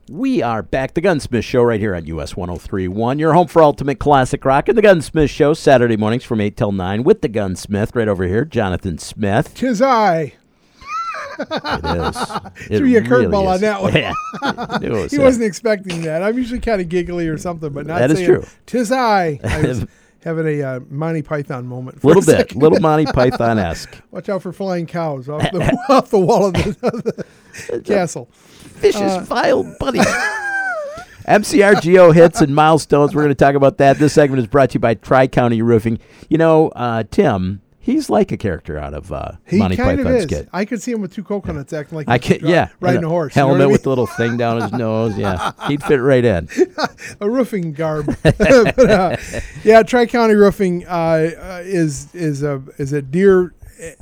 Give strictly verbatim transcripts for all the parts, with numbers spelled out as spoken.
We are back. The Gunsmith Show right here on U S one oh three point one. Your home for Ultimate Classic Rock. And The Gunsmith Show, Saturday mornings from eight till nine with the Gunsmith right over here, Jonathan Smith. Tis I. It is. It Threw you a really curveball on is. that one. Yeah. It was, he uh, wasn't expecting that. I'm usually kind of giggly or something, but not That is saying, true. Tis I. I was having a uh, Monty Python moment. A little bit. Little Monty Python-esque. Watch out for flying cows off the, off the wall of the, of the castle. Vicious, Uh, vile buddy. M C R G O hits and milestones. We're going to talk about that. This segment is brought to you by Tri-County Roofing. You know, uh, Tim, he's like a character out of uh, He Monty kind of Python's is. skit. I could see him with two coconuts acting like I he's can, yeah, riding and a horse. You know helmet what I with mean? the little thing down his nose. Yeah, he'd fit right in. A roofing garb. but, uh, yeah, Tri County Roofing uh, uh, is is a is a dear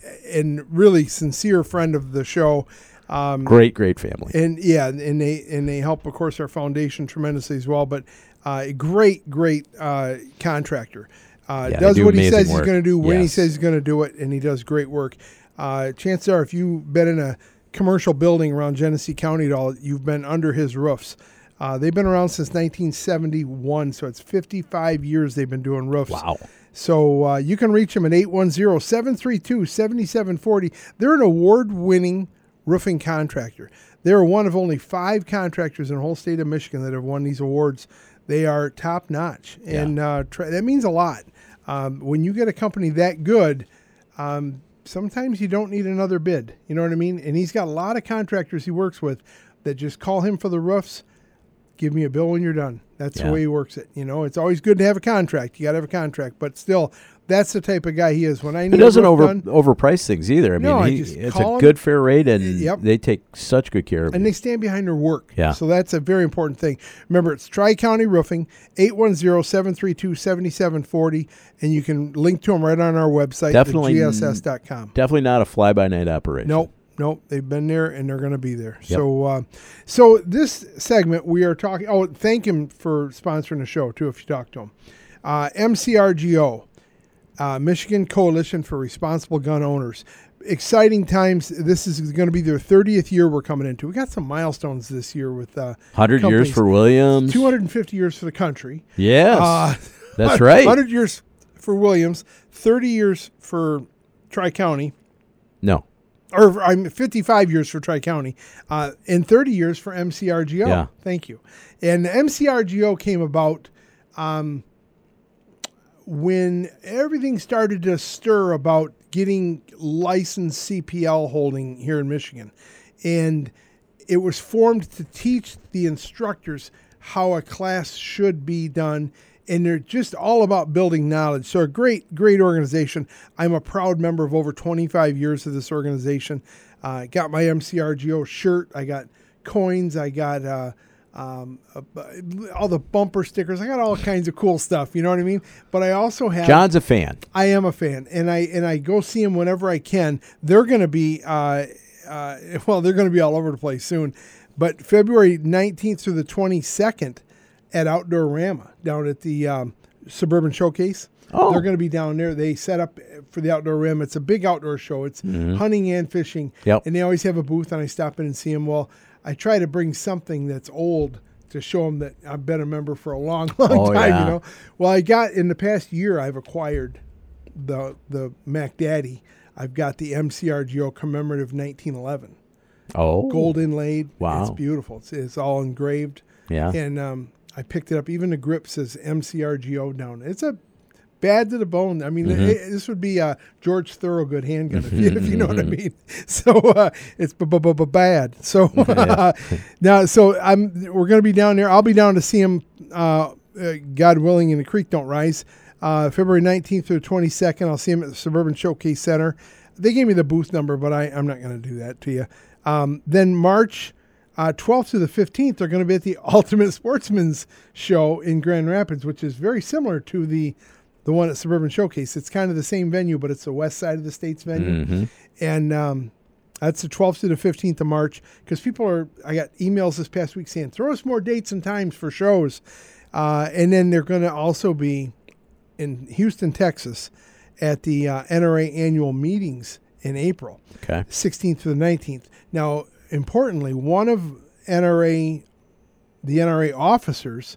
and really sincere friend of the show. Um, Great, great family. And yeah, and they and they help, of course, our foundation tremendously as well. But uh, a great, great uh, contractor. Uh, Yeah, they does do what he amazing says he's work. going to do when he Yes. says he's going to do it, and he does great work. Uh, chances are, if you've been in a commercial building around Genesee County at all, you've been under his roofs. Uh, they've been around since nineteen seventy-one, so it's fifty-five years they've been doing roofs. Wow. So uh, you can reach them at eight one zero, seven three two, seven seven four zero. They're an award-winning roofing contractor. They're one of only five contractors in the whole state of Michigan that have won these awards. They are top-notch, and uh, tra- that means a lot. Um, when you get a company that good, um, sometimes you don't need another bid. You know what I mean? And he's got a lot of contractors he works with that just call him for the roofs. Give me a bill when you're done. That's Yeah. the way he works it. You know, it's always good to have a contract. You got to have a contract, but still, that's the type of guy he is. When I need He doesn't a roof over done, overprice things either. I No, mean, I he, just it's call a him. good fair rate, and Yep. they take such good care of and it. they stand behind their work. Yeah. So that's a very important thing. Remember, it's Tri-County Roofing, eight one zero, seven three two, seven seven four zero, and you can link to them right on our website, Definitely G S S dot com. Definitely not a fly-by-night operation. Nope. Nope, they've been there and they're going to be there. So, uh, so this segment we are talking. Oh, thank him for sponsoring the show too. If you talk to him, uh, M C R G O, uh, Michigan Coalition for Responsible Gun Owners. Exciting times. This is going to be their thirtieth year we're coming into. We got some milestones this year with uh, one hundred companies. years for Williams. two hundred fifty years for the country. Yes, Uh, that's right. one hundred years for Williams, thirty years for Tri-County. No. Or I'm fifty-five years for Tri-County, uh, and thirty years for M C R G O. Yeah. Thank you. And M C R G O came about um, when everything started to stir about getting licensed C P L holding here in Michigan. And it was formed to teach the instructors how a class should be done. And they're just all about building knowledge. So a great, great organization. I'm a proud member of over twenty-five years of this organization. I uh, got my M C R G O shirt. I got coins. I got uh, um, uh, all the bumper stickers. I got all kinds of cool stuff. You know what I mean? But I also have... John's a fan. I am a fan. And I and I go see them whenever I can. They're going to be... Uh, uh, well, they're going to be all over the place soon. But February nineteenth through the twenty-second... at Outdoor Rama down at the um, Suburban Showcase. Oh. They're going to be down there. They set up for the Outdoor Rama. It's a big outdoor show. It's Mm-hmm. hunting and fishing. Yep. And they always have a booth, and I stop in and see them. Well, I try to bring something that's old to show them that I've been a member for a long, long Oh, time, yeah. you know. Well, I got, in the past year, I've acquired the the Mac Daddy. I've got the M C R G O commemorative nineteen eleven. Oh. Gold inlaid. Wow. It's beautiful. It's, it's all engraved. Yeah. And um, I picked it up. Even the grip says M C R G O down. It's a bad to the bone. I mean, Mm-hmm. it, this would be a George Thorogood handgun, if you, if you know what I mean. So uh, it's b- b- b- b- bad. So uh, now, so I'm. We're going to be down there. I'll be down to see him. Uh, uh, God willing, and the creek don't rise. Uh, February nineteenth through the twenty-second. I'll see him at the Suburban Showcase Center. They gave me the booth number, but I, I'm not going to do that to you. Um, then March uh, twelfth to the fifteenth, they're going to be at the Ultimate Sportsman's Show in Grand Rapids, which is very similar to the the one at Suburban Showcase. It's kind of the same venue, but it's the west side of the state's venue. Mm-hmm. And um, that's the twelfth to the fifteenth of March, because people are, I got emails this past week saying, throw us more dates and times for shows. Uh, and then they're going to also be in Houston, Texas at the uh, N R A annual meetings in April, Okay. sixteenth to the nineteenth. Now, importantly, one of N R A the N R A officers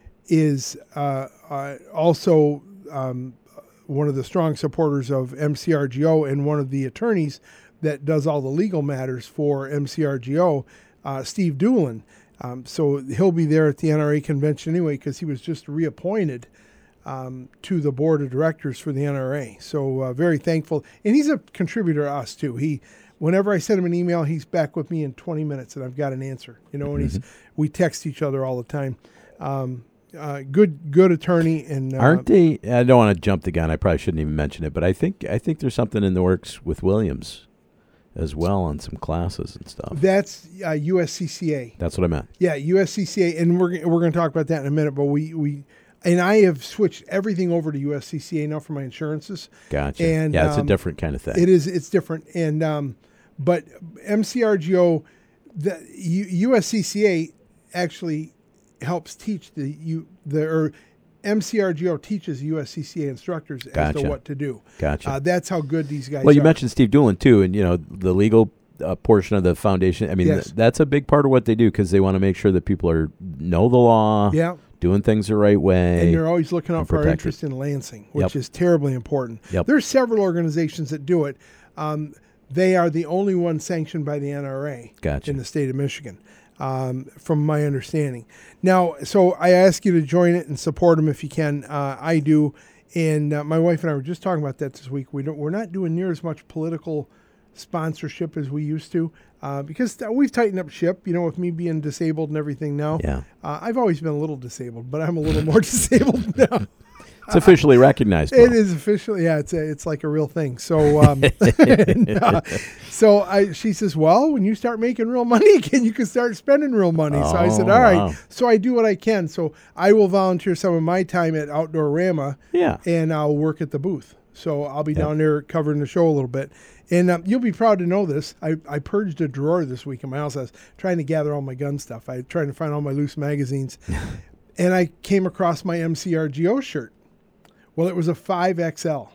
is uh, uh, also um, one of the strong supporters of M C R G O and one of the attorneys that does all the legal matters for M C R G O, uh, Steve Doolin. Um, so he'll be there at the N R A convention anyway because he was just reappointed um, to the board of directors for the N R A. So uh, very thankful. And he's a contributor to us too. He, whenever I send him an email, he's back with me in twenty minutes and I've got an answer. You know, and Mm-hmm. he's we text each other all the time. Um, uh, good good attorney. And uh, Aren't they? I don't want to jump the gun. I probably shouldn't even mention it, but I think I think there's something in the works with Williams as well on some classes and stuff. That's uh, U S C C A. That's what I meant. Yeah, U S C C A, and we're we're going to talk about that in a minute. But we we and I have switched everything over to U S C C A now for my insurances. Gotcha. And, yeah, it's um, a different kind of thing. It is. It's different. And um, but M C R G O, the U, USCCA actually helps teach the you the or M C R G O teaches U S C C A instructors as Gotcha. to what to do. Gotcha. Uh, that's how good these guys. Well, you are. mentioned Steve Doolin too, and you know the legal uh, portion of the foundation. I mean, Yes. th- that's a big part of what they do because they want to make sure that people are know the law, Yeah. doing things the right way. And they're always looking out and for our protected. interest in Lansing, which Yep. is terribly important. Yep. There's several organizations that do it. Um, they are the only one sanctioned by the N R A Gotcha. in the state of Michigan, um, from my understanding. Now, so I ask you to join it and support them if you can. Uh, I do. And uh, my wife and I were just talking about that this week. We don't, we're not doing near as much political sponsorship as we used to uh, because we've tightened up ship, you know, with me being disabled and everything now. Yeah. Uh, I've always been a little disabled, but I'm a little more disabled now. It's officially recognized. It Paul. is officially, yeah. It's a, it's like a real thing. So, um, and, uh, so I, she says, well, when you start making real money again, you can start spending real money. so I said, Oh, all right. wow. So I do what I can. So I will volunteer some of my time at Outdoor Rama, Yeah. and I'll work at the booth. So I'll be Yeah. down there covering the show a little bit. And um, you'll be proud to know this. I, I purged a drawer this week in my house. I was trying to gather all my gun stuff. I was trying to find all my loose magazines. And I came across my M C R G O shirt. Well, it was a five X L.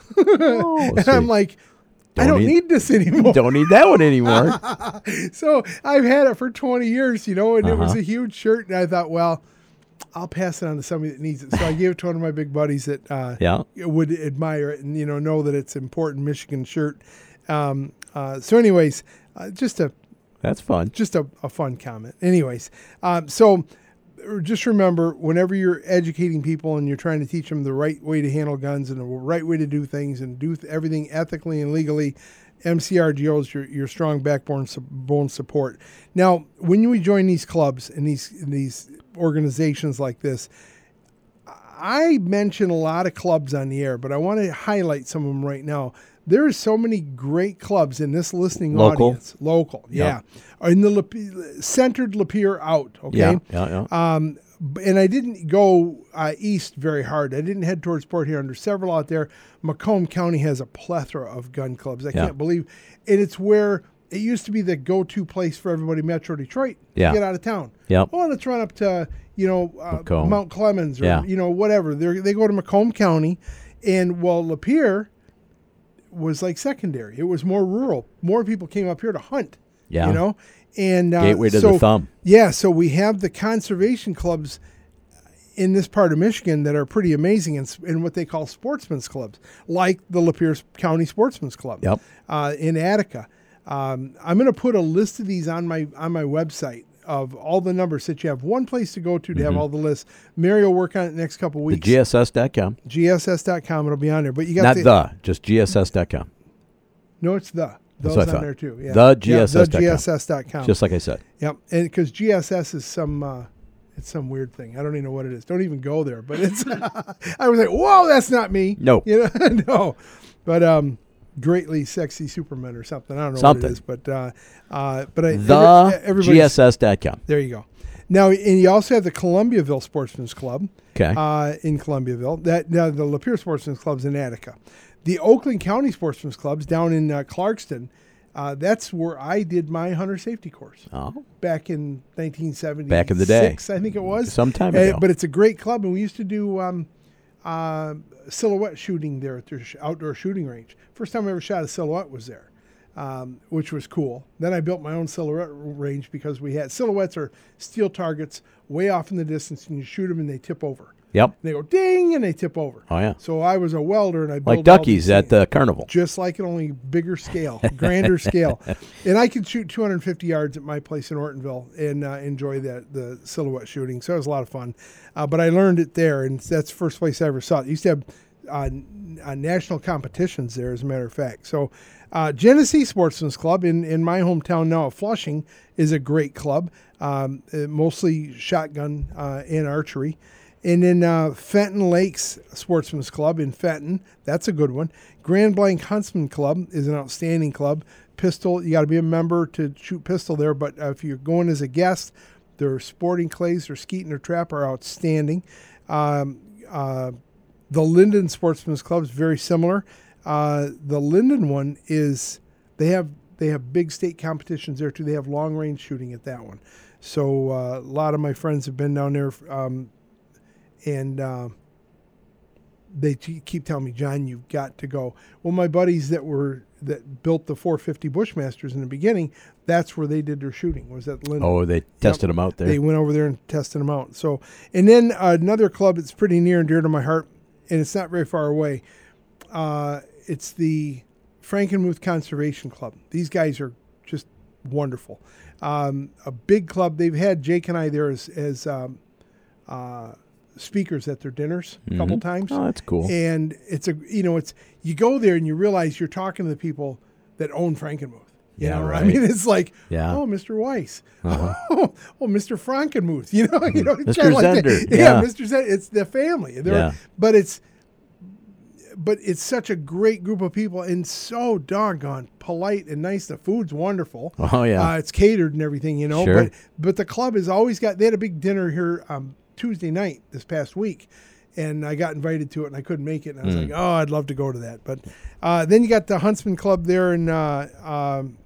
Oh, And see. I'm like, I Don't don't need- need this anymore. Don't need that one anymore. So I've had it for twenty years, you know, and it was Uh-huh. a huge shirt. And I thought, well, I'll pass it on to somebody that needs it. So I gave it to one of my big buddies that uh, Yeah. would admire it and, you know, know that it's an important Michigan shirt. Um, uh, so anyways, uh, just a That's fun. just a, a fun comment. Anyways, um, so just remember, whenever you're educating people and you're trying to teach them the right way to handle guns and the right way to do things and do th- everything ethically and legally, M C R G O is your, your strong backbone su- bone support. Now, when we join these clubs and these these organizations like this, I mention a lot of clubs on the air, but I want to highlight some of them right now. There are so many great clubs in this listening Local? audience. Local, yeah. In the Lap- centered Lapeer out, okay? Yeah. Yeah. Yeah. Um, b- and I didn't go uh, east very hard. I didn't head towards Port Huron. There's several out there. Macomb County has a plethora of gun clubs. I Yeah. can't believe. And it's where it used to be the go-to place for everybody in Metro Detroit Yeah. to get out of town. Yep. Oh, let's run up to, you know, uh, Macomb. Mount Clemens or, Yeah. you know, whatever. They they go to Macomb County. And, well, Lapeer was like secondary. It was more rural. More people came up here to hunt. Yeah. You know? And uh, Gateway to so, the thumb. Yeah, so we have the conservation clubs in this part of Michigan that are pretty amazing in, in what they call sportsmen's clubs, like the Lapeer County Sportsman's Club Yep. uh, in Attica. Um, I'm going to put a list of these on my on my website of all the numbers that you have one place to go to to have all the lists. Mary will work on it the next couple of The weeks. G S S dot com. G S S dot com, it'll be on there. But you got Not the, the, just G S S dot com. no, it's the. That's Those what I on thought. there too. Yeah. The G S S dot com. Yeah, the G S S dot com. Just like I said. Yep, and because G S S is some, uh, it's some weird thing. I don't even know what it is. Don't even go there. But it's, I was like, whoa, that's not me. No. you know, no. But um, greatly sexy Superman or something. I don't know Something. what it is. But uh, uh, but I The everybody's- G S S dot com. There you go. Now, and you also have the Columbiaville Sportsman's Club Okay. uh, in Columbiaville. That now the Lapeer Sportsman's Club's in Attica. The Oakland County Sportsman's Club's down in uh, Clarkston. Uh, that's where I did my hunter safety course oh. back in nineteen seventy-six. Back in the day. I think it was. Some time Uh, ago. but it's a great club, and we used to do um, uh, silhouette shooting there at their sh- outdoor shooting range. First time I ever shot a silhouette was there. um, which was cool. Then I built my own silhouette range because we had silhouettes are steel targets way off in the distance, and you shoot them and they tip over. Yep. And they go ding, and they tip over. Oh, yeah. So I was a welder, and I built Like duckies at the carnival. Just like it, only bigger scale, grander scale. And I could shoot two hundred fifty yards at my place in Ortonville and uh, enjoy that the silhouette shooting. So it was a lot of fun. Uh, but I learned it there, and that's the first place I ever saw it. I used to have uh, uh, national competitions there, as a matter of fact. So uh, Genesee Sportsman's Club in, in my hometown now of Flushing is a great club, um, uh, mostly shotgun uh, and archery. And then uh, Fenton Lakes Sportsman's Club in Fenton, that's a good one. Grand Blanc Huntsman Club is an outstanding club. Pistol, you got to be a member to shoot pistol there, but uh, if you're going as a guest, their sporting clays, their skeet, and their trap are outstanding. Um, uh, the Linden Sportsman's Club is very similar. Uh, the Linden one is they have they have big state competitions there too. They have long range shooting at that one. So uh, a lot of my friends have been down there. Um, And uh, they t- keep telling me, John, you've got to go. Well, my buddies that were that built the four fifty Bushmasters in the beginning, that's where they did their shooting. Was at Linden. Oh, they tested yep. them out there. They went over there and tested them out. So, and then uh, another club that's pretty near and dear to my heart, and it's not very far away. Uh, it's the Frankenmuth Conservation Club. These guys are just wonderful. Um, a big club. They've had Jake and I there as as um, uh, speakers at their dinners a mm-hmm. couple times. Oh, that's cool. And it's a, you know, it's, you go there and you realize you're talking to the people that own Frankenmuth. You yeah, know, right. I mean, it's like, yeah. oh, Mister Weiss. Uh-huh. Oh, oh, Mister Frankenmuth. You know, you know, Mister like Zender. Yeah, yeah, Mister Zender. It's the family. They're, yeah. But it's, but it's such a great group of people and so doggone polite and nice. The food's wonderful. Oh, yeah. Uh, it's catered and everything, you know. Sure. But but the club has always got, they had a big dinner here um, Tuesday night this past week, and I got invited to it, and I couldn't make it. And I was mm. like, oh, I'd love to go to that. But uh, then you got the Huntsman Club there in uh, um,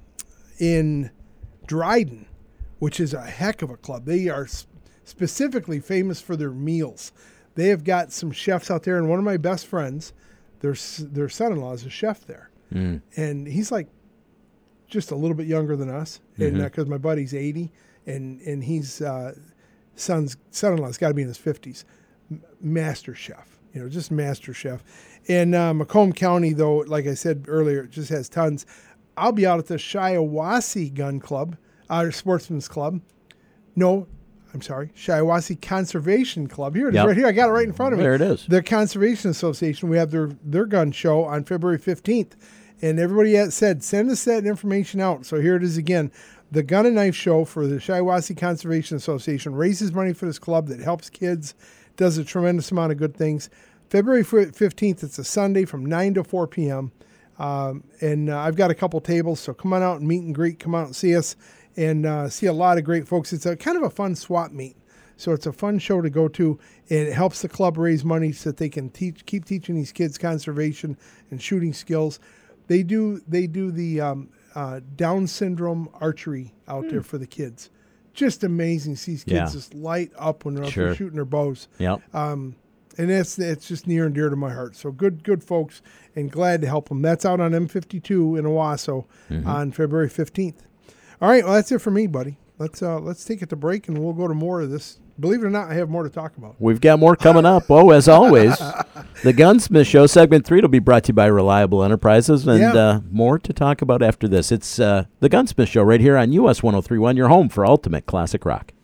in Dryden, which is a heck of a club. They are sp- specifically famous for their meals. They have got some chefs out there, and one of my best friends, their their son-in-law is a chef there, mm. and he's like just a little bit younger than us, mm-hmm. and because uh, my buddy's eighty, and and he's uh, son's son-in-law's got to be in his fifties. Master chef, you know, just master chef. And uh, Macomb County, though, like I said earlier, it just has tons. I'll be out at the Shiawassee Gun Club, uh, Sportsman's Club. No, I'm sorry, Shiawassee Conservation Club. Here it is, yep. right here. I got it right in front of me. There it is. The Conservation Association. We have their their gun show on February fifteenth, and everybody has said send us that information out. So here it is again. The Gun and Knife Show for the Shiawassee Conservation Association raises money for this club that helps kids, does a tremendous amount of good things. February fifteenth, it's a Sunday from nine to four p.m. Um, and uh, I've got a couple tables, so come on out and meet and greet. Come out and see us and uh, see a lot of great folks. It's a kind of a fun swap meet. So it's a fun show to go to, and it helps the club raise money so that they can teach, keep teaching these kids conservation and shooting skills. They do they do the um, uh, Down syndrome archery out mm. there for the kids. Just amazing to see these kids yeah. just light up when they're out sure. there shooting their bows. Yep. Um, and that's it's just near and dear to my heart. So good, good folks, and glad to help them. That's out on M fifty-two in Owasso mm-hmm. on February fifteenth. All right, well, that's it for me, buddy. Let's uh, let's take it to break, and we'll go to more of this. Believe it or not, I have more to talk about. We've got more coming up. Oh, as always, the Gunsmith Show, segment three will be brought to you by Reliable Enterprises, and yeah. uh, more to talk about after this. It's uh, the Gunsmith Show right here on U S one oh three point one, your home for ultimate classic rock.